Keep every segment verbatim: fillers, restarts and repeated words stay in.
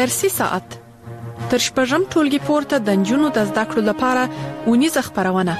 درسي ساعت تر شپږم ټولګي پورته د نجونو د زده کړو لپاره ونیزه خپرونه.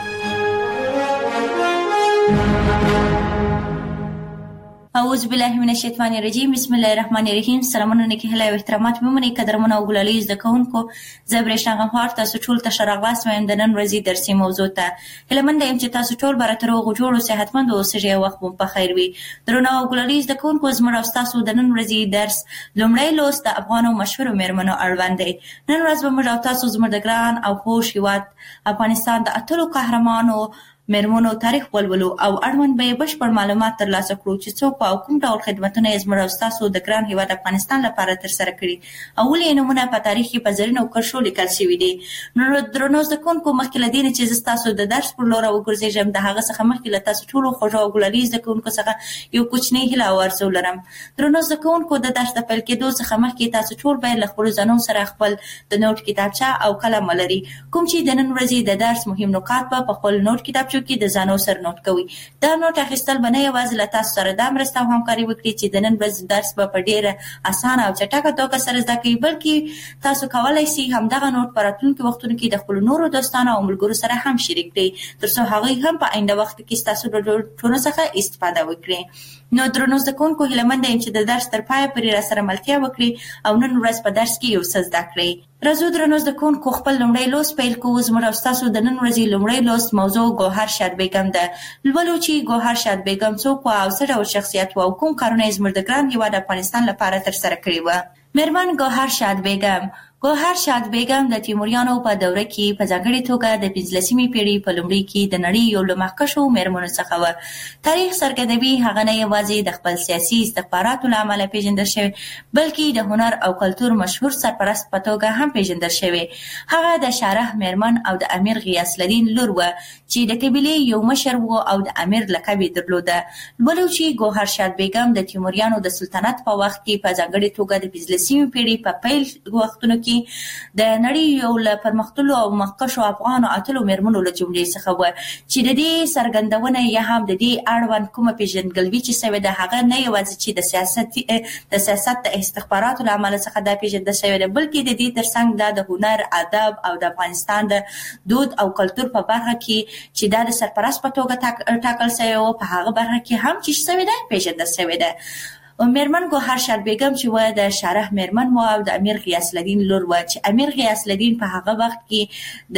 اعوذ بالله من الشیطان الرجیم. بسم الله الرحمن الرحیم. سلامونه نیکی هلا او احترامات ممنې قدرمن او ګلالي زده کوونکو، زه برېښنا غمخوار تاسو ټول ته ښه راغلاست وایم د نن ورځې درسي موضوع ته. هیله منده یم چې تاسو ټول به راته روغ جوړ او صحتمند اوسئ او وخت مو په خیر وي. درنو او ګلالي زده کوونکو، زموږ او ستاسو د نن ورځې درس لومړی لوست د افغانو مشهورو میرمنو اړوند دی. نن ورځ به موږ او تاسو زموږ د ګران او خوږ هېواد افغانستان د اتلو قهرمانو میرمنو تاریخ ولولو او اړوند به بشپړ معلومات ترلاسه کړو چې څوک او کوم ډول خدمتونه یې زموږ او ستاسو د ګران هېواد افغانستان لپاره ترسره کړي او ولې یې نومونه په تاریخ کې په زرینو کرښو لیکل شوي دي. نو درنو زده کوونکو، مخکې له دې نه چې زه ستاسو د درس پر لور وګرځېږم، د هغه څخه مخکې له تاسو ټولو خوږو او ګلالي زده کوونکو څخه یو کوچنی هیله او ارزو لرم. درنو زده کوونکو، د درس د پیل کېدو څخه مخکې تاسو ټول باید له خپلو ځانونو سره خپل د نوټ کتابچه او قلم ولري، کوم چې د نن ورځې د درس مهم نکات به په خپل نوټ کتابچو کې د ځانو سره نوٹ کوي. دا نوٹ اخیستل به نه یوازې له تاسو سره دا مرسته او همکاري وکړي چې د نن ورځې درس به په ډېره اسانه او چټکه توګه سره زده کوي، بلکې تاسو کولی شئ همدغه نوٹ په راتلونکي وختونو کې د خپلو نورو دوستانو او ملګرو سره هم شریک کړئ، تر څو هغوی هم په آینده وخت کې ستاسو د نوټونو څخه استفاده وکړي. نو درنو زده کوونکو، هیله منده یم چې د درس تر پایه پورې راسره ملتیا وکړي او نن ورځ په درس کې یو څه زده کړئ. راځو درنو زده کوونکو، خپل لومړی لوست پیل کوو. زموږ او ستاسو د نن ورځې لومړی لوست موضوع ګوهر شاد بیګم ده. لولو چې ګوهر شاد بیګم څوک وه او څه ډول شخصیت وه او کوم کارونه یې زموږ د ګران هېواد افغانستان لپاره ترسره کړي وه. میرمن ګوهر شاد بیګم ګوهر شاد بیګم د تیموریانو په دوره کې په ځانګړې توګه د پنځلسمې پېړۍ په لومړي کې د نړۍ یو له مخکښو میرمنو څخه وه. تاریخ څرګندوي هغه نه یوازې د خپل سیاسي استخباراتو له امله پېژندل شوې، بلکې د هنر او کلتور مشهور سرپرست په توګه هم پېژندل شوې. هغه د شارح میرمن او د امیر غیاث الدین لور وه چې د قبیلې یو مشر و او د امیر لقب یې درلوده. لولو چې ګوهر شاد بیګم د تیموریانو د سلطنت په وخت کې په ځانګړې توګه د پنځلسمې پېړۍ په پیل وختونو کې د نړۍ یو له پرمختللو او مخکښو افغانو اتلو میرمنو له جملې څخه وه، چې د دې څرګندونه یا هم د دې اړوند کومه پېژندګلوي چې شوې ده، هغه نه یوازې چې د سیاست د سیاست د استخباراتو له امله څخه دا پېژندل شوې ده، بلکې د دې ترڅنګ دا د هنر، ادب او د افغانستان د دود او کلتور په برخه کې چې دا د سرپرست په توګه ټاکل شوی و، په هغه برخه کې هم چې شوې ده پېژندل شوې ده. میرمن ګوهر شاد بیګم چې وه د شارح میرمن وه او د امیر غیاث الدین لور وه، چې امیر غیاث الدین په هغه وخت کې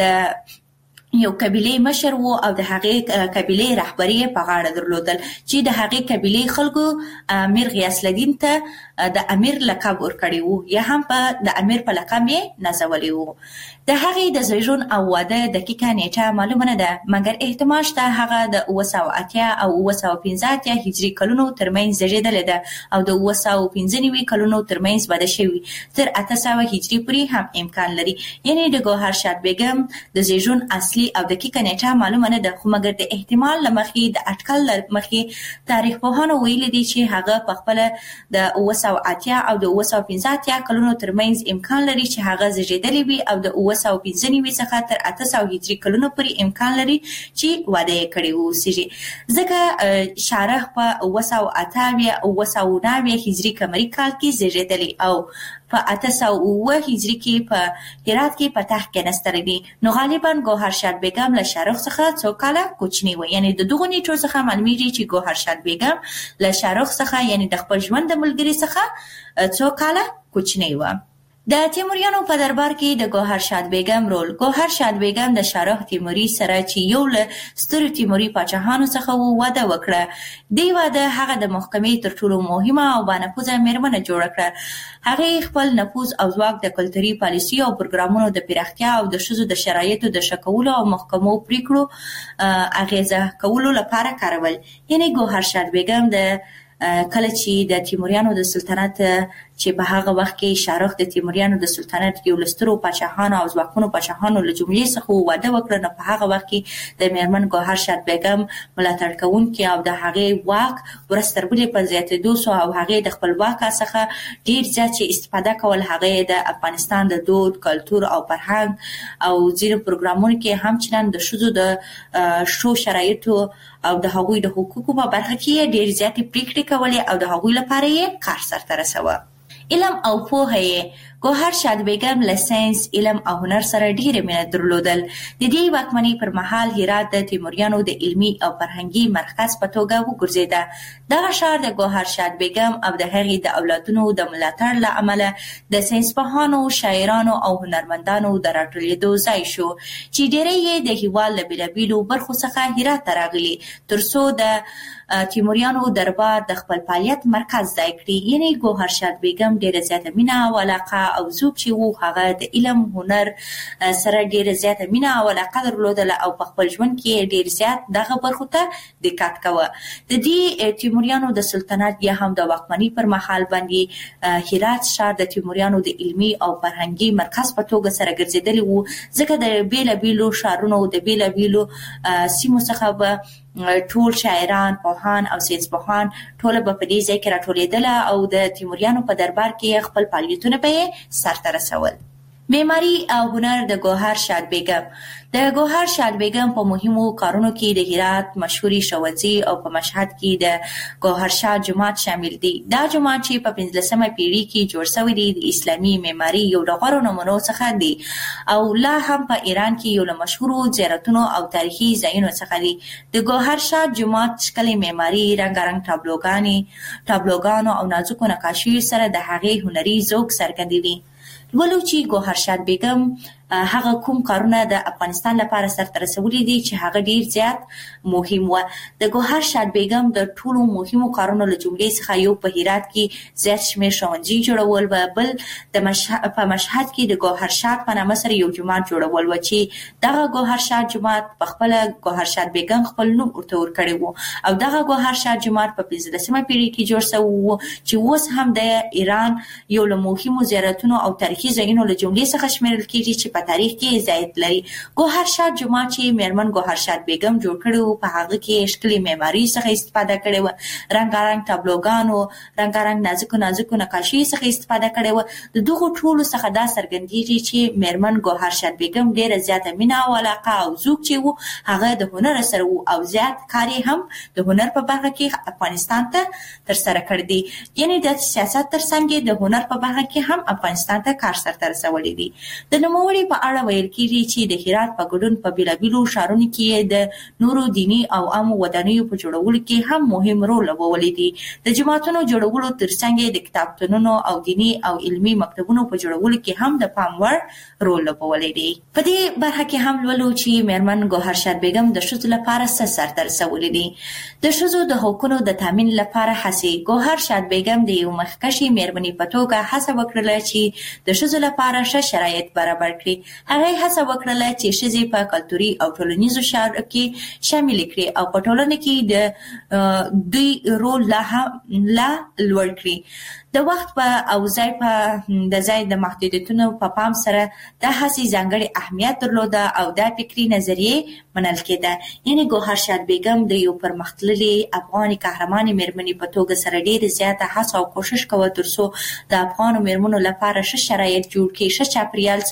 د یو قبیلې مشر و او د هغې قبیلې رهبري یې په غاړه درلودل، چې د هغې قبیلې خلکو امیر غیاث الدین ته د امیر لقب ورکړی و، یا هم په د امیر په لقب یې نازولی و. د هغې د زیږون او واده دقیقه نیټه معلومه نه ده، مګر احتمال شته هغه د اوه سوه اتیا او اوه سوه پنځه اتیا هجري کلونو ترمنځ زیږېدلې ده او د اوه سوه پنځه نوي کلونو ترمنځ واده شوي، تر اته سوه هجري پورې هم امکان لري. یعنې د ګوهر شاد بیګم د زیږون اصلي او دقیقه نیټه معلومه نه ده، خو مګر د احتمال له مخې د اټکل له مخې تاریخ پوهانو ویلي دي چې هغه په خپله د اوه سوه اتیا او د اوه سوه پنځه اتیا کلونو ترمنځ امکان لري چې هغه زیږېدلې وي او د اوه سوه پنځه نوي څخه تر اته سوه هجري کلونو پورې امکان لري چې واده یې کړی واوسېږي، ځکه شارح په اوه سوه اته اویا اوه سوه نهه اویا هجري قمري کال کې زیږېدلی او په اته سوه اوه هجري کې په هرات کې په تخت کېناستلی دی. نو غالبا ګوهر شاد بیګم له شارح څخه څو کاله کوچنی وه، یعنې د دغو نیټو څخه معلومیږي چې ګوهر شاد بیګم له شارح څخه یعنې د خپل ژوند د ملګري څخه څو کاله کوچنی وه. د تیموریانو په دربار کې د ګوهر شاد بیګم رول. ګوهر شاد بیګم د شارح تیموري سره چې یو له سترو تیموري پاچاهانو څخه و واده وکړه. دې واده هغه د محکمې تر ټولو مهمه او بانفوذه میرمنه جوړه کړه. هغې خپل نفوذ او ځواک د کلتوري پالیسیو او پروګرامونو د پراختیا او د ښځو د شرایطو د ښه کولو او محکمو پریکړو اغیزه کولو لپاره کارول. یعنې ګوهر شاد بیګم د کله چې د تیموریانو د سلطنت چې په هغه وخت کې شارح د تیموریانو د سلطنت یو له سترو پاچاهانو او ځواکمنو پاچاهانو له جملې څخه واده وکړه، نو په هغه وخت کې د میرمن ګوهر شاد بیګم ملاتړ کوونکي او د هغې واک ورځ تر بلې په زیاتېدو سو او هغې د خپل واک څخه ډېر زیات چې استفاده کول، هغې د افغانستان د دود، کلتور او فرهنګ او ځینو پروګرامونو کې هم چندان د ښځو د ښو شرایطو او د هغوی د حقوقو په برخه کې ډېر زیاتې پریکړې کولې او د هغوی لپاره یې کار سرته رسوه. علم او پوهه یې ګوهر شاد بیګم له ساينس، علم او هنر سره ډېره مینه درلودل. د دې واکمنۍ پر مهال هرات د تیموریانو د علمي او فرهنګي مرکز په توګه وګرځېده. دغه ښار د ګوهر شاد بیګم او د هغې د اولادونو د ملاتړ له امله د ساینسپوهانو، شاعرانو او هنرمندانو د راټولېدو ځای شو چې ډېری یې د هېواد له بېلابېلو برخو څخه هرات ته راغلي تر څو د تیموریانو دربار د خپل فعالیت مرکز ځای کړي. یعنې ګوهر شاد بیګم ډېره زیاته مینه او علاقه او ذوق چې و هغه د علم هنر سره ډېره زیاته مینه او علاقه درلودله او په خپل ژوند کې ډېر زیات دغه برخو ته دقت کوه. د دې تیموریانو د سلطنت یا هم د واکمنۍ پر مهال باندې هرات ښار د تیموریانو د علمي او فرهنګي مرکز په توګه سره ګرځېدلی و، ځکه د بېلابېلو ښارونو د بېلابېلو سیمو څخه به ټول شاعران، پوهان او ساینسپوهان ټوله به په دې ځای کې راټولېدله او د تیموریانو په دربار کې خپل فعالیتونه به یې سرته رسول. معماري او هنر د ګوهر شاد بیګم. د ګوهر شاد بیګم په مهمو کارونو کې د هرات مشهوري ښوونځي او په مشهد کې د ګوهر شاد جومات شامل دي. دا جومات چې په پنځلسمه پیړۍ کې جوړ شوی دی د اسلامي معماري یو له غوره نمونو څخه دی او لا هم په ایران کې یو له مشهورو زیارتونو او تاریخي ځایونو څخه دی. د ګوهر شاد جومات ښکلې معماري، رنګارنګ ټابلوګانې ټابلوګانو او نازکو نقاشیو سره د هغې هنري ذوق څرګندوي. ولو چې ګوهر شاد بیګم هغه کوم کارونه د افغانستان لپاره سرته رسولي دي چې هغه ډیر زیات مهم و. د ګوهر شاد بیګم د ټولو مهمو کارونو له جملې څخه یو په هرات کې زیات شمېر ښوونځي جوړول و، بل د مشهد په مشهد کې د ګوهر شاد په نامه سره یو جومات جوړول و چې دغه ګوهر شاد جومات په خپله ګوهر شاد بیګم خپل نوم ورته ورکړی و او دغه ګوهر شاد جومات په پنځلسمه پیړۍ کې جوړ شوی و چې اوس هم د ایران یو له مهمو زیارتونو او تاریخي ځایونو له جملې څخه شمېرل کېږي چې په تاریخ کې ځای لري. ګوهر شاد جومات چې میرمن ګوهر شاد بیګم جوړ کړی و په هغه کې ښکلې معماري څخه استفاده کړې وه، رنګارنګ ټابلوګانو، رنګارنګ نازکو نازکو نقاشي څخه استفاده کړې وه. د دغو ټولو څخه دا څرګندېږي چې میرمن ګوهر شاد بیګم ډېره زیاته مینه او علاقه او ذوق چې و هغه د هنر سره و او زیات کار یې هم د هنر په برخه کې افغانستان ته ترسره کړی دی. یعنې د سیاست ترڅنګ یې د هنر په برخه کې هم افغانستان ته کار سرته رسولی دی. د نوموړي په اړه ویل کېږي چې د هرات په ګډون په بېلابېلو ښارونو کې د نورو دیني او عامو ودانیو په جوړولو کې هم مهم رول لوبولی دی. د جوماتونو جوړولو ترڅنګ یې د کتابتونونو او دیني او علمي مکتبونو په جوړولو کې هم د پام وړ رول لوبولی دی. په دې برخه کې هم لولو چې میرمن ګوهر شاد بیګم د ښځو لپاره څه سرته رسولی دي. د ښځو د حقونو د تامین لپاره هڅې. ګوهر شاد بیګم د یو مخکښې میرمنې په توګه هڅه وکړله چې د ښځو لپاره ښه شرایط برابر کړي. هغه هڅه وکړله چې ښځې په کلتوري او ټولنیزو چارو کې شامل کړي او په ټولنه کې د دوی رول لا لا لوړ کړي. د وخت په او ځای په د ځای د محدودیتونو په پام سره دا هڅې ځانګړی اهمیت درلوده او دا فکري نظریې منل کېده. یعنې ګوهر شاد بیګم د یو پرمختللې افغاني قهرمانې میرمنې په توګه سره ډېرې زیاته هڅه او کوشش کوه تر څو د افغانو میرمنو لپاره ښه شرایط جوړ کړي، ښه چاپېریال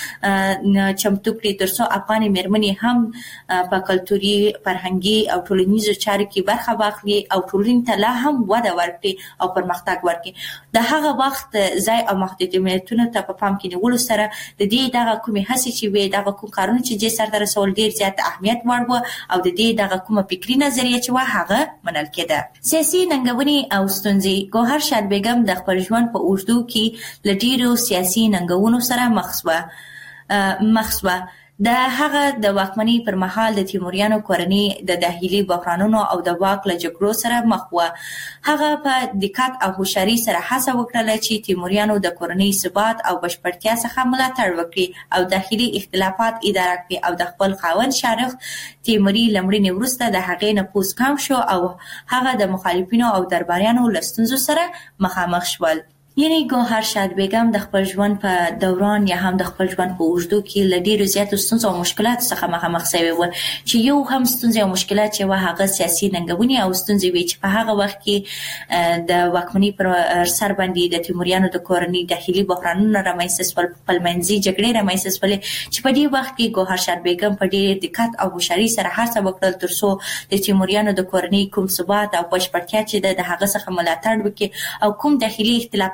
چمتو کړي تر څو افغاني میرمنې هم په کلتوري، فرهنګي او ټولنیزو چارو کې برخه واخلي او ټولنې ته لا هم وده ورکړي او پرمختګ ورکړي. د هغه وخت ځای او محدودیتونو ته په پام کې نیولو سره د دې دغه کومې هڅې چې وې دغه کوم کارونه چې دې سرته رسول ډېر زیات اهمیت وړ وه او د دې دغه کومه فکري نظریه چې وه هغه منل کېده. سیاسي ننګونې او ستونزې. ګوهر شاد بیګم د خپل ژوند په اوږدو کې له ډېرو سیاسي ننګونو سره مخ شوه مخ شوه د هغه د واکمنۍ پر مهال د تیموریانو کورنۍ د داخلي بحرانونو او د واک له جګړو سره مخ وه. هغه په دقت او هوښیارۍ سره هڅه وکړله چې تیموریانو د کورنۍ ثبات او بشپړتیا څخه ملاتړ وکړي او داخلي اختلافات اداره کړي او د خپل خاوند شارخ تیموري له مړینې وروسته د هغې نفوذ کم شو او هغه د مخالفینو او درباریانو له ستونزو سره مخامخ شول. یعنې ګوهر شاد بیګم د خپل ژوند په دوران یا هم د خپل ژوند په اوږدو کې له ډېرو زیاتو ستونزو او مشکلاتو څخه مخامخ شوې وه چې یو هم ستونزې او مشکلات چې وه هغه سیاسي ننګونې او ستونزې وې چې په هغه وخت کې د واکمنۍ پر سر باندې د تیموریانو د کورنۍ داخلي بحرانونه رامنځته شول، خپلمنځي جګړې رامنځته شولې چې په دې وخت کې ګوهر شاد بیګم په ډېر دقت او هوښیارۍ سره هڅه وکړل تر څو د تیموریانو د کورنۍ کوم ثبات او بشپړتیا چې ده د هغه څخه ملاتړ وکړي او کوم داخلي اختلافات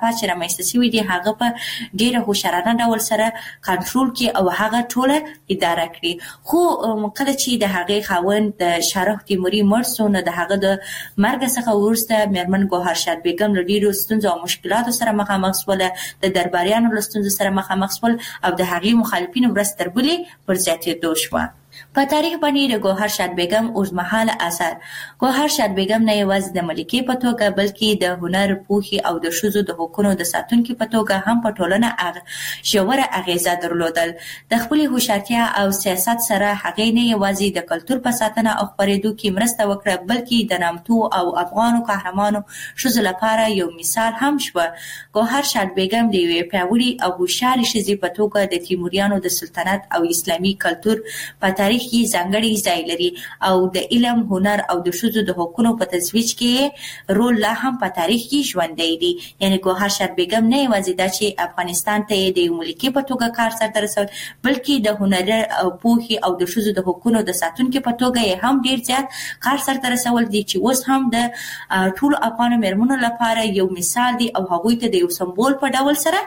اختلافات چې رامنځته شوي دي هغه په ډیره هوښیارانه ډول سره کنټرول کړي او هغه ټوله اداره کړي. خو کله چې د هغې خاوند د شاهرخ تیموري مړ شو نو د هغه د مرګ څخه وروسته میرمن ګوهرشاد بیګم له ډیرو ستونزو او مشکلاتو سره مخامخ شوله، د درباریانو له ستونزو سره مخامخ شول او د هغې مخالفینو ورځ تر بلې پر زیاتېدو شوه. په تاریخ باندې د ګوهرشاد بیګم اوږدمهاله اثر ګوهرشاد بیګم نه یوازې د ملکې په توګه بلکې د هنر، پوهې او د ښځو د حقونو د ساتونکي په توګه هم په ټولنه ژوره اغیزه درلودل. د خپلې هوښیارتیا او سیاست سره هغې نه یوازې د کلتور په ساتنه او خپرېدو کې مرسته وکړه بلکې د نامتو او افغانو قهرمانو ښځو لپاره یو مثال هم شوه. ګوهرشاد بیګم د یوې پیاوړې او هوښیارې ښځې په توګه د تیموریانو د سلطنت او اسلامي کلتور په تاریخ کې ځانګړی ځای لري او د علم، هنر او د ښځو د حقونو په ترویج کې رول لا هم په تاریخ کې ژوندی دی. یعنې ګوهرشاد بیګم نه یوازې دا چې افغانستان ته یې د ملکې په توګه کار سرته رسول بلکې د هنر او پوهې او د ښځو د حقونو د ساتونکي په توګه یې هم ډیر زیات کار سرته رسول دي چې اوس هم د ټولو افغان مېرمنو لپاره یو مثال دی او هغوی ته د یو سمبول په ډول سره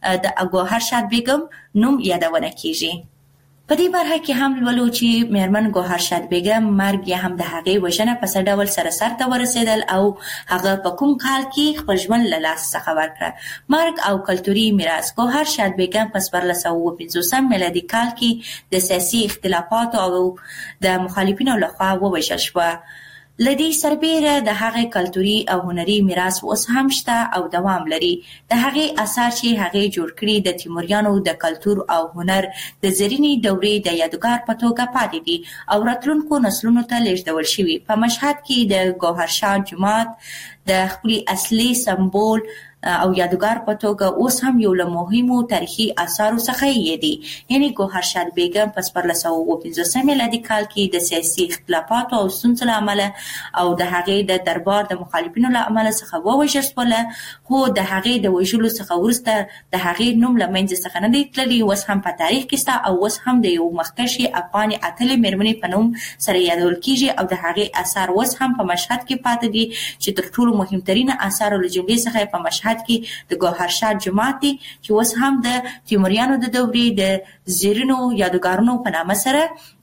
د ګوهرشاد بیګم نوم یادونه کیږي. په دې برخه کې هم لولو چې میرمن ګوهرشاد بیګم مرګ یا هم د هغې وژنه په څه ډول سره سرته ورسېدل او هغه په کوم کال کې خپل ژوند له لاسه څخه ورکړه. مرګ او کلتوري میراث ګوهرشاد بیګم په څوارلس سوه اووه پنځوسم میلادي کال کې د سیاسي اختلافاتو او د مخالفینو لخوا ووژل شوه. له دې سربیره د هغې کلتوري او هنري میراث اوس هم شته او دوام لري. د هغې اثار چې هغې جوړ کړي د تیموریانو د کلتور او هنر د زرینې دورې د یادګار په توګه پاتې دي او راتلونکو نسلونو ته لیږدول شوي. په مشهد کې د ګوهرشاد جومات د خپلې اصلي سمبول او یادګار په توګه اوس هم یو له مهمو تاریخي اثارو څخه یې دي. یعنې ګوهرشاد بیګم په څوارلس سوه اووه پنځوسم میلادي کال کې د سیاسي اختلافاتو او ستونزو له امله او د هغې د دربار د مخالفینو له امله څخه ووژل شوله، خو د هغې د وژلو څخه وروسته د هغې نوم له منځه څخه نه دی تللی. اوس هم په تاریخ کې شته او اوس هم د یو مخکښې افغانې اتلې مېرمنې په نوم سره یادول کیږي او د هغې اثار اوس هم په مشهد کې پاتې دي چې تر ټولو مهمترینه اثارو له جملې څخه په مشهد کې د ګوهرشاد جومات دی چې اوس هم د تیموریانو د دورې د زیرینو یادګارونو په نامه سره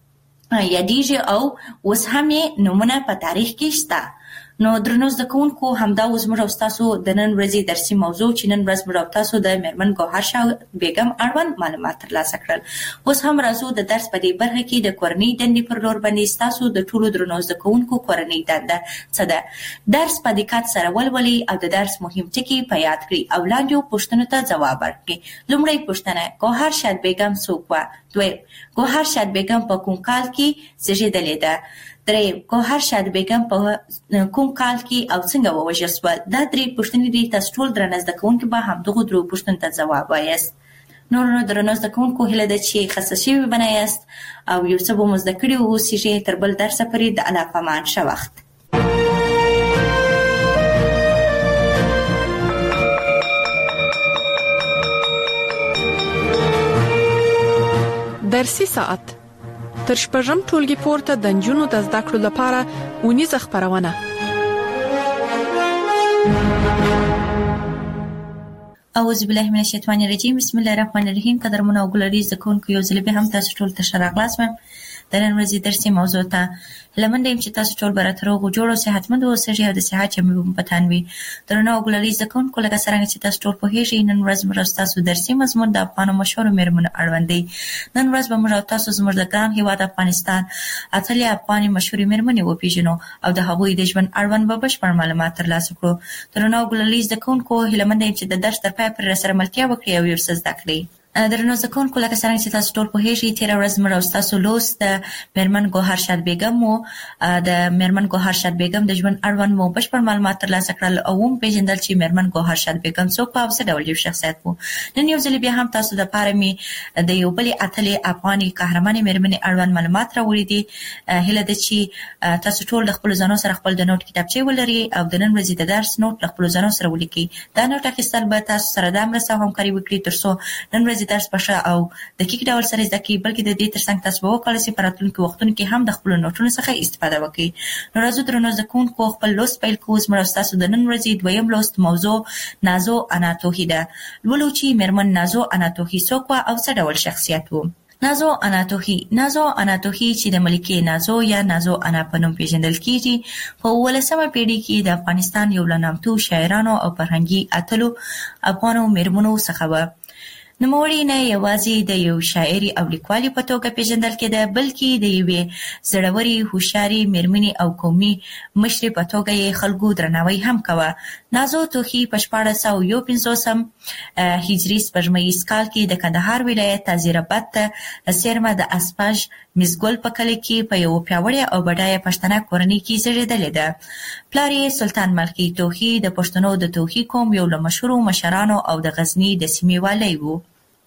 یادیږي او اوس هم یې نومونه په تاریخ کې شته. نو درنو زده کوونکو همدا اوس موږ او ستاسو د نن ورځې درسي موضوع چې نن ورځ موږ او تاسو د میرمن ګوهرشاد بیګم اړوند معلومات ترلاسه کړل. اوس هم راځو د درس په دې برخه کې د کورنۍ دندې پر لور باندې ستاسو د ټولو درنو زده کوونکو کورنۍ دنده څه ده. درس په دقت سره ولولئ او د درس مهم ټکي په یاد کړئ او لاندې پوښتنو ته ځواب ورکړئ. لومړی پوښتنه: ګوهرشاد بیګم څوک وه؟ دویم: ګوهرشاد بیګم په کوم کال کې زیږېدلې ده؟ دریم: ګوهرشاد بیګم په کوم کال کې او څنګه ووژل شوه؟ دا درې پوښتنې دي. تاسو ټول درنه زده کوونکي به همدغو درو پوښتنو ته ځواب وایاست. نورو درنو زده کوونکو هیله ده چې خسته شوي به نه یاست او یو څه به مو زده کړي واوسیږئ. تر بل درسه پورې د الله په امان. ښه وخت. درسي ساعت تر شپږم ټولګي پورته د نجونو د زده کړو لپاره اونیزه خپرونه. اعوذ بالله من الشیطان الرجیم. بسم الله الرحمن الرحیم. قدرمن او ګلري زکونکو یو ځل به هم تاسو ټول ته ښه راغلاست. د نن ورځې درسي موضوع ته لمنډه يم چې تاسو ټول به راته روغ جوړ او صحتمند اوسئ او د صحت چمې په تن وي. درنو او ګلري زکونکو لکه څنګه چې تاسو ټول پوهیږئ نن ورځ موږ تاسو درسي مضمون د افغان مشهور مېرمنو اړوند دی. نن ورځ به موږ تاسو زموږ د ګران هیواد افغانستان اتلې افغاني مشهور مېرمنې وپیژنو او د هغوی د ژوند اړوند به بشپړ معلومات ترلاسه کړو. درنو او ګلري زکونکو لمنډه يم چې د درس تر پای پورې سره ملتیا وکړئ او یو څه زده کړئ. درنو زده کوونکو لکه څنګه چې تاسو ټول پوهیږئ تېره ورځ موږ او ستاسو لوست د میرمن ګوهرشاد بیګم و. د میرمن ګوهرشاد بیګم د ژوند اړوند مو بشپړ معلومات ترلاسه کړل او وپېژندل چې میرمن ګوهرشاد بیګم څوک په او څه ډول یو شخصیت و. نن یو ځل بیا هم تاسو دپاره مې د یو بلې اتلې افغاني قهرمانې میرمنې اړوند معلومات راوړي دي. هیله ده چې تاسو ټول د خپلو ځانو سره خپل د نوټ کتابچې ولرئ او د نن ورځې د درس نوټ له خپلو ځانو سره ولیکئ. دا نوټ اخیستل به تاسو سره دا مرسته او همکاري وکړي تر څو نن ورځې ورځې درس په ښه او دقیق ډول سره زده کړئ، بلکې د دې ترڅنګ تاسو به وکولای شئ په راتلونکي وختونو کې هم د خپلو نوټونو څخه استفاده وکړئ. نو راځو درنو زده کوونکو خپل لوست پیل کوو. زموږ او ستاسو د نن ورځې دویم لوست موضوع نازو انا توهی ده. لولو چې میرمن نازو انا توهی څوک وه او څه ډول شخصیت و. نازو انا توهی نازو انا توهی چې د ملکې نازو یا نازو انا په نوم پیژندل کیږي، په اوولسمه پیړۍ کې د افغانستان یو له نامتو شاعرانو او فرهنګي اتلو افغانو میرمنو څخه وه. نوموړې نه یوازې د یو شاعري او لیکوالې په توګه پیژندل کېده، بلکې د یوې زړورې، هوښیارې میرمنې او قومي مشرې په توګه یې خلکو درناوی هم کوه. نازو توهی په شپاړس سوه یو پنځوسم هجري سپوږمیز کال کې د کندهار ولایت تازیراباد ته څیرمه د اسپاژ مزګل په کلي کې په یوه پیاوړې او بډایه پښتنه کورنۍ کې زیږېدلې ده. پلار یې سلطان ملخي توهی د پښتنو د توهی قوم یو له مشهورو مشرانو او د غزني د سیمې والی و.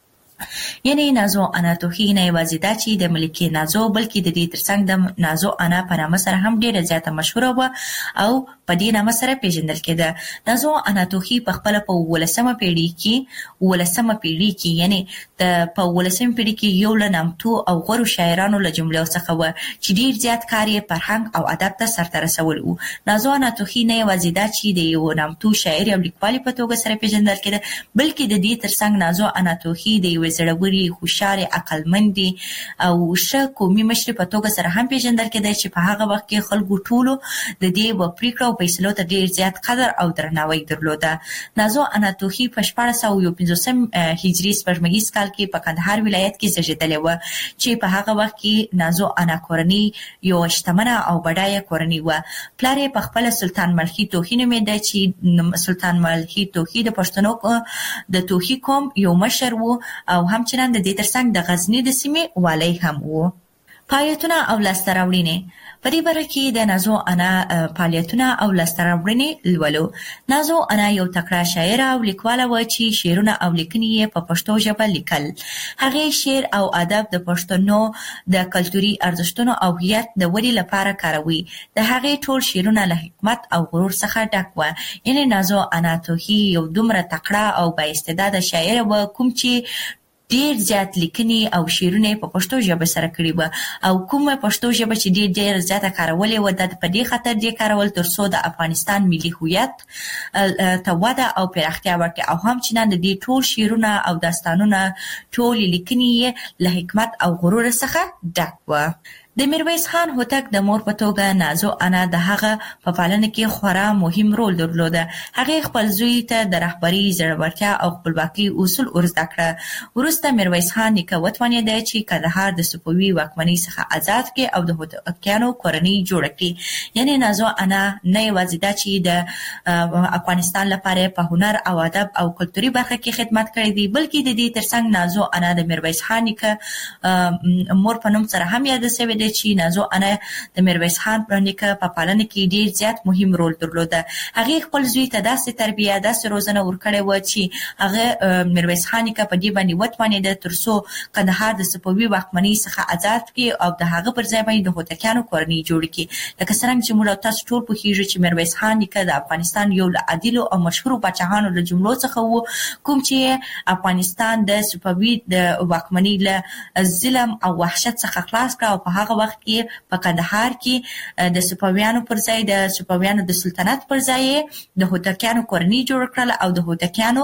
یعنی نازو انا توهی نه یوازې دا چې د ملکې نازو، بلکې د دې ترڅنګ د نازو انا په نامه سره هم ډېره زیاته مشهوره وه او په دې نامه سره پیژندل کېده. نازو انا توهی په خپله په اوولسمه پیړۍ کې اوولسمه پیړۍ کې یعنی د په اوولسمه پیړۍ کې یو له نامتو او غوره شاعرانو له جملو څخه وه چې ډېر زیات کار یې فرهنګ او ادب ته سرته رسول و. نازو انا توهی نه یوازې دا چې د یو نامتو شاعر او لیکوالې په توګه سره پیژندل کېده، بلکې د دې ترڅنګ نازو انا توهی د یوې زړورې، هوښیارې، عقلمندې او ښه قومي مشرې په توګه سره هم پیژندل کېدی چې په هغه وخت کې خلکو ټولو د دې و پرېکړو او فیصلو ته ډېر زیات قدر او درناوی درلوده. نازو انا توهی په شپاړس سوه یو پنځوسم هجري سپوږمیز کال کې په کندهار ولایت کې زیږېدلې وه چې په هغه وخت کې نازو انا کورنۍ یوه شتمنه او بډایه کورنۍ وه. پلار یې په خپله سلطان ملخي توهی نومېده چې سلطان ملخي توهی د پښتنو د توهی قوم یو مشر و او همچنان د دې ترڅنګ د غزني د سیمې والی هم و. فعالیتونه او لاسته راوړنې. په دې باره کې د نازو انا فعالیتونه او لاسته راوړنې لولو. نازو انا یو تکړه شاعره او لیکواله وه چې شعرونه او لیکنې یې په پښتو ژبه لیکل. هغې شعر او ادب د پښتنو د کلتوري ارزښتونو او هویت د ودې لپاره کاروي. د هغې ټول شعرونه له حکمت او غرور څخه ډک وه. یعنې نازو انا توهی یو دومره تکړه او بااستعداده شاعره وه کوم چې ډېر زیات لیکنې او شعرونه په پښتو ژبه سره کړي وه او کومه پښتو ژبه چې ډېر ډېر زیاته کارولې وه د په دې خاطر دې کارول تر څو د افغانستان ملي هویت ته وده او پراختیا ورکړي او همچنان د دې ټول شعرونه او داستانونه ټولې لیکنې یې له حکمت او غرور څخه ډک وه. د میرویس خان هوتک د مور په توګه نازو انا د هغه په پالنه کې خورا مهم رول درلوده. هغې خپل زوی ته د رهبرۍ، زړورتیا او خپلواکۍ اصول ورزده کړه. وروسته میرویس خان نیکه وتوانېده چې کندهار د صفوي واکمنۍ څخه آزاد کړي او د هوتکیانو کورنۍ جوړه کړي. یعنې نازو انا نه یوازې دا چې د افغانستان لپاره په هنر او ادب او کلتوري برخه کې خدمت کړی دی، بلکې د دې ترڅنګ نازو انا د میرویس خان نیکه مور په نوم سره هم یاده شوې ده چې نازو انا د میرویس خان نیکه په پالنه کې ډېر زیات مهم رول درلوده. هغې خپل زوی ته داسې تربیه، داسې روزنه ورکړې وه چې هغه میرویس خان نیکه په دې باندې وتوانېده تر څو کندهار د صفوي واکمنۍ څخه آزاد کړي او د هغه پر ځای باندې د هوتکیانو کورنۍ جوړه کړي. لکه څرنګه چې موږ او تاسو ټول پوهېږو چې میرویس خان نیکه د افغانستان یو له عادلو او مشهورو پاچاهانو له جملو څخه و کوم چې افغانستان د صفوي د واکمنۍ له ظلم او وحشت څخه خلاص کړه او په هغه وخت کې په کندهار کې د صفویانو پر ځای د صفویانو د سلطنت پر ځای د هوتکیانو کورنۍ جوړ کړل او د هوتکیانو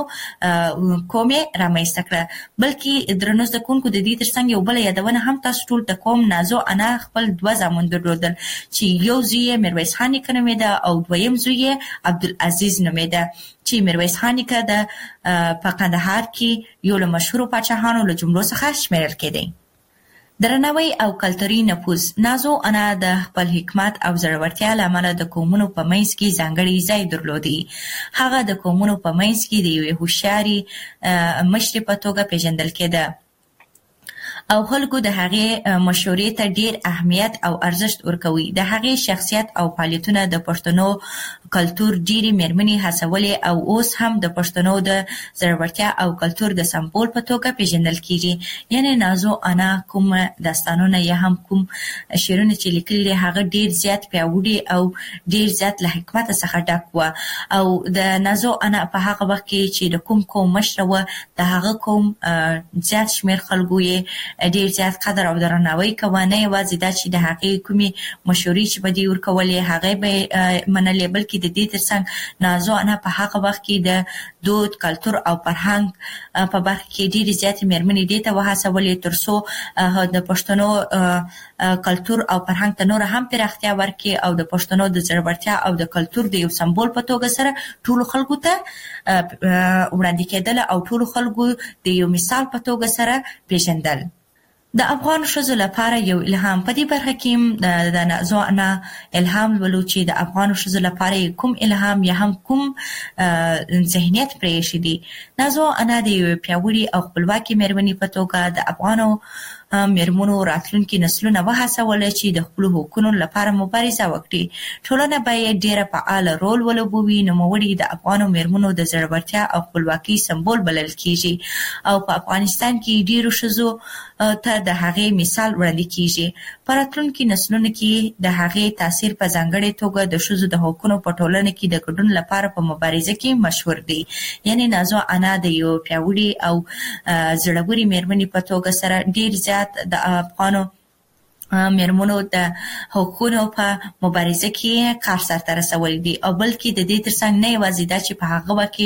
قوم یې رامنځته کړه. بلکې درنو زده کوونکو د دې ترڅنګ یو بله یادونه هم تاسو ټول ته کوم. نازو انا خپل دوه زامن درلودل چې یو زوی یې میرویس خان نیکه نومېده او دویم زوی یې عبدالعزیز نومېده چې میرویس خان نیکه د په کندهار کې یو له مشهورو پاچاهانو له جملو څخه شمیرل کېدی. درناوی او کلتوري نفوذ. نازو انا د خپل حکمت او زړورتیا له امله د قومونو په منځ کې ځانګړی ځای درلودی. هغه د قومونو په منځ کې د یوې هوښیارې مشرې په توګه پیژندل کېده او خلکو د هغې مشورې ته ډیر اهمیت او ارزښت ورکوي. د هغې شخصیت او فعالیتونه د پښتنو کلتور ډیرې مېرمنې هڅولې او اوس هم د پښتنو د زړورتیا او کلتور د سمبول په توګه پیژندل کیږي. یعنی نازو انا کوم داستانونه یا هم کوم شعرونه چې لیکلي دي هغه ډیر زیات پیاوړي او ډیر زیات له حکمت څخه ډک و او د نازو انا په هغه وخت کې چې د کوم کوم مشره و د هغه کوم زیات شمیر خلکو یې ډیر زیات قدر او درناوی کوي. نه یوازې دا چې د هغې کومې مشورې چې به دې ورکولې هغې به یې منلې بلکې د دې ترڅنګ نازو انا په هغه وخت کې د دود کلتور او فرهنګ په برخه کې ډېرې زیاتې مېرمنې دې ته وهڅولې تر څو د پښتنو کلتور او فرهنګ ته نوره هم پراختیا ورکړي او د پښتنو د زړورتیا او د کلتور د یو سمبول په توګه سره ټولو خلکو ته وړاندې کېدل او ټولو خلکو د یو مثال په توګه سره پیژندل. د افغان ښځو لپاره یو الهام په دې برخه کې د نازو انا الهام ولو چې د افغان ښځو لپاره کوم الهام یا هم کوم ذهنیت پرې شي دي. نازو انا د پیاوړي او خپلواکي مېرمنې په توګه د افغانو مېرمنو راتلونکي نسلونه وهڅول چې د خپلو حقونو لپاره مبارزه وکړي. ټولنه باید ډېره فعاله رول ولوبوي. نوموړي د افغانو مېرمنو د زړورتیا او خپلواکۍ سمبول بلل کیږي او په افغانستان کې ډېرو ښځو ته د هغې مثال وړاندې کیږي. په راتلونکي نسلونو کې د هغې تاثیر په ځانګړې توګه د ښځو د حقونو په ټولنه کې د ګډون لپاره په مبارزه کې مشهور دی. یعنی نازو انا د یو پیاوړي او زړورې مېرمنې په توګه سره ډېر زیات د افغانو مېرمنو د حقونو په مبارزه کې کار سرته رسولی دی او بلکې د دې ترڅنګ نه یوازې دا چې په هغه وخت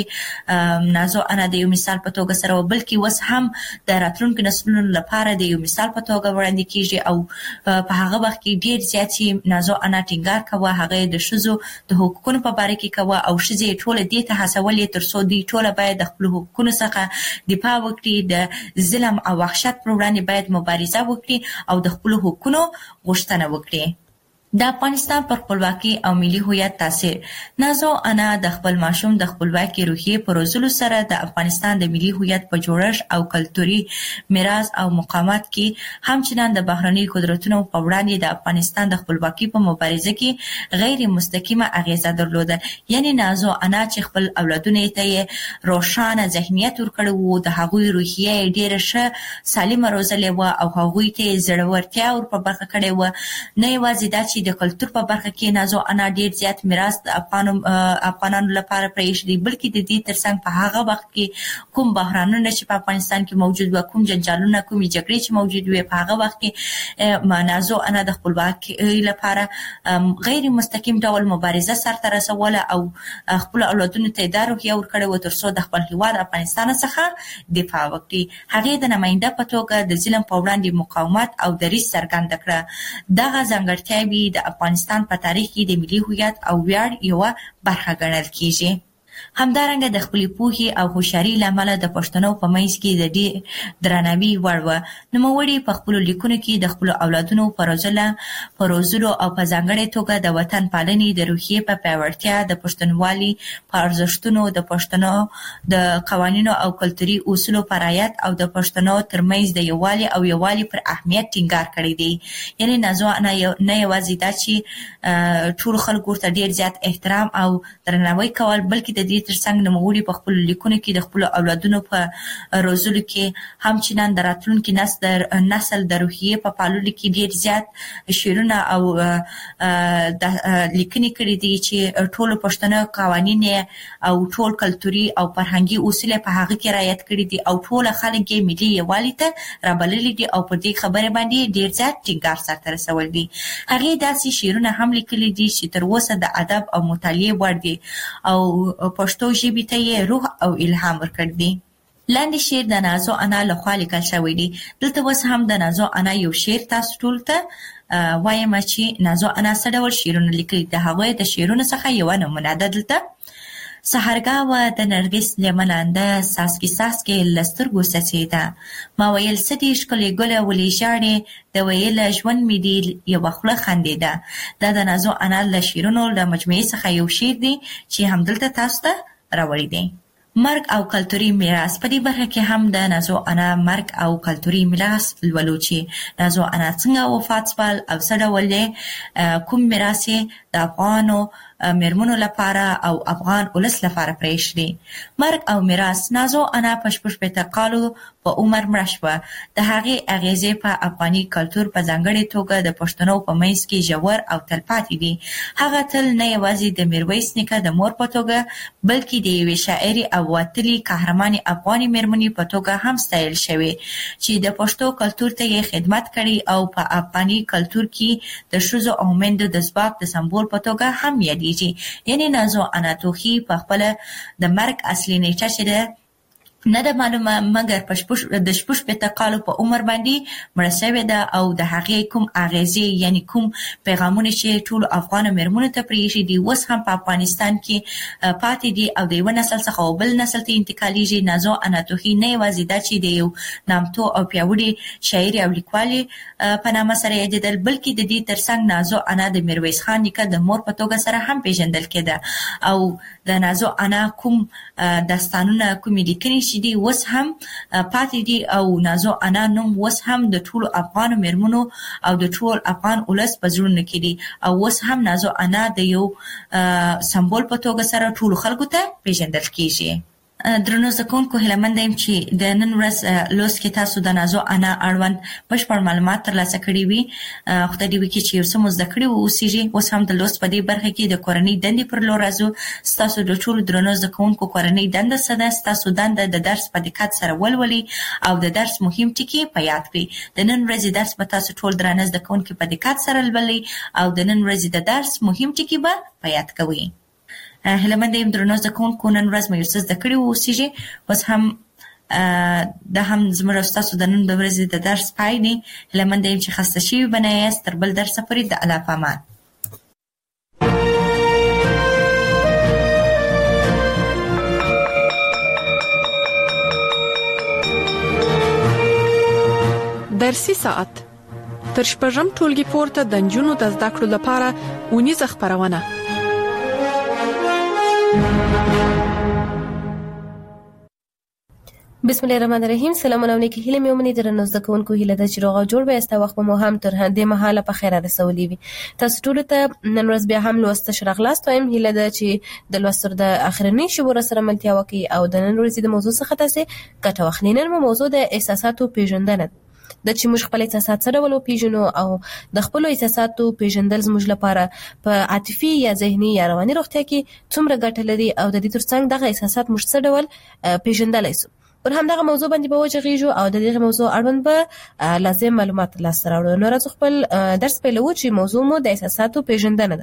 کې نازو انا د یو مثال په توګه سره بلکې اوس هم د راتلونکو نسلونو لپاره د یو مثال په توګه وړاندې کیږي او په هغه وخت کې ډېر زیات نازو انا ټینګار کوه هغه د ښځو د حقوقو په باره کې کوه او ښځې ټوله دې ته هڅولې تر څو دوی ټوله باید د خپلو حقوقو څخه دفاع وکړي، د ظلم او وحشت پر وړاندې باید مبارزه وکړي او د خپلو حقوقو غوښتنه وکړي. د افغانستان پر خپلواکي او ملي هویت تاثیر. نازو انا د خپل ماشوم د خپلواکي روحیې په روزلو سره د افغانستان د ملي هویت په جوړښت او کلتوري میراث او مقاومت کې همچنان د بهرني قدرتونو په وړاندې د افغانستان د خپلواکي په مبارزه کې غیر مستقیمه اغیزه درلوده. یعنی نازو انا چې خپل اولادونو ته روښانه ذهنیت ورکړی وو، د هغوی روحیه ډېره ښه سالمه روزلې وه او هغوی ته زړورتیا ور په برخه کړې وه. نه یوازې دا چې د کلتور په برخه کې نازو انا ډیر زیات میراث د افغانو افغانانو لپاره پرېښی دی، بلکې د دې ترڅنګ په هغه وخت کې کوم بحرانونه چې په افغانستان کې موجود و، کوم جنجالونه، کومې جګړې چې موجود وي، په هغه وخت کې نازو انا د خپلواکۍ لپاره غیر مستقیم ډول مبارزه سرته رسوله او خپل اولادونو ته دا روحیه ورکړې وه تر څو د خپل هېواد افغانستان څخه دفاع وکړي. هغې د نماینده په توګه د ظلم په وړاندې مقاومت او دریځ څرګنده کړه. دغه ځانګړتیاوې د افغانستان په تاریخ کې د ملي هویت او ویاړ یوه برخه ګڼل کیږي. همدارنګه د خپلې پوهې او هوښیارۍ له امله د پښتنو په منځ کې د ډېر درناوي وړ وه. نوموړي په خپلو لیکنو کې د خپلو اولادونو په روزلو په روزلو او په ځانګړې توګه د وطن پالنې د روحیې په پیاوړتیا، د پښتونولي په ارزښتونو، د پښتنو د قوانینو او کلتوري اصولو په رعایت او د پښتنو ترمنځ د یووالي او یووالي پر اهمیت ټینګار کړی دی. یعنې نازو انا نه یوازې دا چې ټولو خلکو ورته ډېر زیات احترام او درناوی کول، بلکې د دې ترڅنګ نوموړي په خپلو لیکنو کې د خپلو اولادونو په روزلو کې همچنان د راتلونکي نسل د روحیې په پاللو کې ډېر زیات شعرونه او لیکنې کړي دي چې ټولو پښتنو قوانین او ټول کلتوري او فرهنګي اصول په هغه کې رعایت کړي دي او ټول خلک یې ملي یووالي ته رابللي دي او په دې خبره باندې ډېر زیات ټینګار سرته رسول دي. هغې داسې شعرونه هم لیکلي دي چې تر اوسه د ادب او مطالعې وړ دي او پښتو ژبې ته یې روح او الهام ورکړ دی. لاندې شعر د نازو انا لخوا لیکل شوی دی. دلته اوس هم د نازو انا یو شعر تاسو ټول ته وایم چې نازو انا څه ډول شعرونه لیکلي. د هغوی د شعرونو څخه یوه نمونه ده دلته. سحرګاوه د نرګس لمنانده ساسکي ساسکي له سترګو څڅېده، ما ویل څه دې ښکلې ګله ولې ژاړې، د ویله ژوند مې دې یوه خوله خندېده. دا د نازو انا له شعرونو له مجموعې څخه یو شعر دی چې همدلته تاسو ته راوړی دی. مرګ او کلتوري میراث. په دې برخه کې هم د نازو انا مرګ او کلتوري میراث لولو چې نازو انا څنګه وفات شول او څه ډول کوم میراث د افغانو میرمنو لپاره او افغان ولس لپاره پرېښی. مرګ او میراث. نازو انا په شپږ شپېته کالو په عمر مړه شوه. د هغې اغیزې په افغاني کلتور په ځانګړې توګه د پښتنو په منځ کې ژور او تلپاتې دي. هغه تل نه یوازې د میرویس نیکه د مور په توګه بلکې د یوې شاعرې او وتلې قهرمانې افغاني میرمنې په توګه هم ستایل شوې چې د پښتو کلتور ته یې خدمت کړی او په افغاني کلتور کې د ښځو او میندو د ځواک د سمبول په توګه هم یادېږي. یعنې نازو انا توخي په خپله د مرګ اصلي نیټه چې ده نه ده معلومه، مګر په د شپږ شپېته کالو په عمر باندې مړه شوې ده او د هغې کوم اغیزې یعنې کوم پیغامونه چې ټولو افغانو میرمنو ته پرېښي دي اوس هم په افغانستان کې پاتې دي او د یوه نسل څخه او بل نسل ته انتقالیږي. نازو انا توخي نه یوازې دا چې د یو نامتو او پیاوړي شاعرې او لیکوالې په نامه سره یادېدل، بلکې د دې ترڅنګ نازو انا د میرویس خان نیکه د مور په توګه سره هم پیژندل کېده او د نازو انا کوم داستانونه کومې لیکنې چې دي اوس هم پاتې دي او نازو انا نوم اوس هم د ټولو افغانو میرمنو او د ټول افغان ولس په زړونو کې دي او اوس هم نازو انا د یو سمبول په توګه سره ټولو خلکو ته پیژندل کېږي. درنو زده کوونکو، هیله مند یم چې د نن ورځ لوست کې تاسو د نازو انا اړوند بشپړ معلومات ترلاسه کړي وي. خدای دې وکړي چې یو څه مو زده کړي واوسیږي. اوس هم د لوست په دې برخه کې د کورنۍ دندې پر لور راځو. ستاسو د ټولو درنو زده کوونکو کورنۍ دنده څه ده؟ ستاسو دنده د درس په دقت سره ولولئ او د درس مهم ټکي په یاد کړئ. د نن ورځې درس به تاسو ټول درانه زده کوونکي په دقت سره لولئ او د نن ورځې د درس مهم ټکي به په یاد کوئ. هیله مند یم درنو زده کوونکو نن ورځ مو یو څه زده کړي واوسیږي. اوس هم دا هم زموږ او ستاسو د نن ورځې د درس پای دی. هیله مند یم چې خسته شوي به نه یاست. تر بل درسه پورې د الله په امان. درسي ساعت تر شپږم ټولګي پورته د نجونو د زده کړو لپاره اونیزه خپرونه. بسم الله الرحمن الرحیم. سلام علیکم. هیله مې ومني درنو زده کوونکو، هیله ده چې روغ او جوړ به یاست. وخت مو هم تر دې مهاله په خیر رسولي وي. تاسو ټول ته نن ورځ بیا هم لوست شراغلاست وایم. هیله ده چې د لوست د اخرنی شبور سره ملتیا وکي او د نن ورځې د موضوع څخه تاسو ګټه واخلئ. نن موضوع د احساساتو پیژندنه د چې موږ خپل احساسات سره ولو پیژنو او د خپل احساساتو پیژندل زموږ لپاره په عاطفي یا ذهني یا رواني روغتیا کې څومره ګټه لري او د دې ترڅنګ دغه احساسات موږ څه ډول پیژندلای شو. پر همدغه موضوع باندې به وجغیږو او د دې موضوع اړوند به لازم معلومات ترلاسه راوړو. نو راځو خپل درس پیلوو چې موضوع مو د احساساتو پیژندنه ده.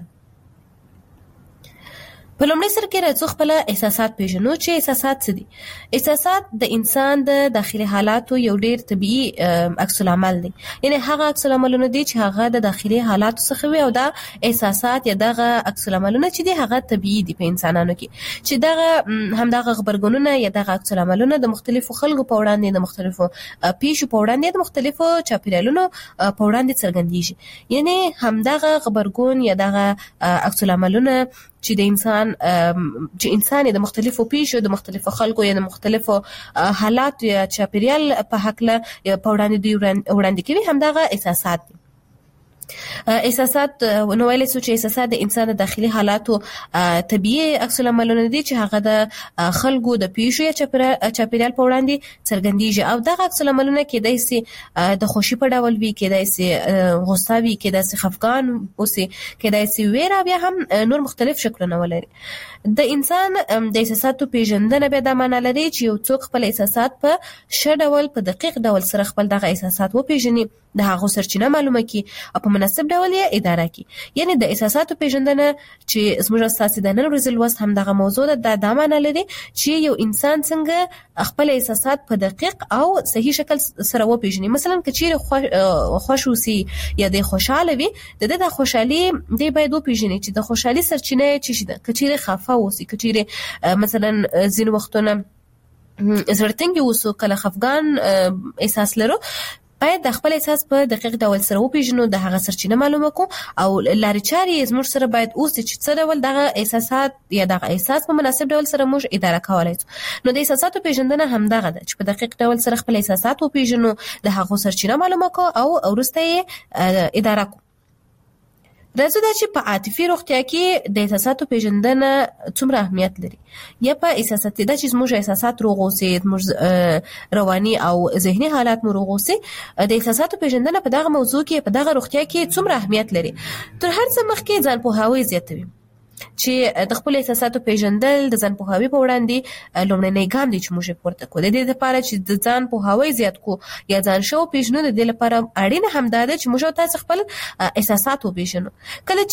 په لومړي سر کې راځو خپل احساسات پیژنو چې احساسات څه دي. احساسات د انسان د داخلي حالاتو یو ډیر طبيعي عکس العمل دی. یعنی هغه عکس العملونه دي چې هغه د داخلي حالاتو څخه وي او دا احساسات یا دغه عکس العملونه چې دي هغه طبيعي دي په انسانانو کې چې دغه هم دغه خبرګونونه یا دغه عکس العملونه د مختلفو خلکو په وړاندې د مختلفو پیښو په وړاندې د مختلفو چاپیریالونو په وړاندې څرګندېږي. یعنی هم دغه خبرګون یا دغه عکس العملونه چې د انسان چې انسان د مختلفو پیښو د مختلفو خلکو یا د مختلفو حالات یا چاپیریال په حق له په وړاندې دی وړاندې کوي هم دغه احساسات دي. احساسات نو ویل څه چې احساسات د انسان د داخلي حالاتو طبيعي عکس العملونه دي چې هغه د خلکو د پیښو یا چاپیریال په وړاندې څرګندېږي او دغه عکس العملونه کېدای شي د خوشي په ډول وي، کېدای شي غوسه وي، کېدای شي خفګان اوسي، کېدای شي ویره، بیا هم نور مختلف شکلونه ولري. د انسان د احساساتو پیژندنه به د معنا لري چې یو څوک خپل احساسات په ښه ډول په دقیق ډول سره خپل دغه احساسات وپیژني، د هغه سرچینه معلومه کړي او په مناسب ډول یې اداره کړي. یعنی د احساساتو پیژندنه چې زموږ اساسي د نن ورځې لوست هم دغه موضوع ده د معنا لري چې یو انسان څنګه خپل احساسات په دقیق او صحیح شکل سره وپیژني. مثلا کچېر خوش اوسي یا د خوشاله وي، د د خوشحالي دی باید وپیژني چې د خوشحالي سرچینه چی شي ده. کچېر خفه اوسي، کچېر مثلا ځین وختونه زړتنګ اوسو، کله خفګان احساس لرو، باید د خپل احساس په دقیق ډول سره وپیژنو، د هغه سرچینه معلومه کو او لارې چارې زموږ سره باید اوس چې څه ډول دغه احساسات یا دغه احساس په مناسب ډول سره موږ اداره کولای شو. نو د احساساتو پیژندنه هم دغه ده چې په دقیق ډول سره خپل احساسات وپیژنو، د هغه سرچینه معلومه کو او وروسته یې اداره کو. راځو دا چې په عاطفي روغتیا کې د احساساتو پیژندنه څومره اهمیت لري. یا په احساساتي دا چې موږ احساسات روغ اوسي، موږ رواني او ذهني حالات مو روغ اوسي، د احساساتو پیژندنه په دغه موضوع کې په دغه روغتیا کې څومره اهمیت لري. تر هر څه مخکې ځان پوهاوی زیاتوي چې د خپل احساساتو پیژندل د ځان پوهاوی په وړاندې لومړنی ګام دی چې موږ پورته کوو. د دې لپاره چې د ځان پوهاوی زیات کو یا ځان شو پیژنو، د دې لپاره اړینه هم ده چې موږ تاسو خپل احساسات وپیژنو. کله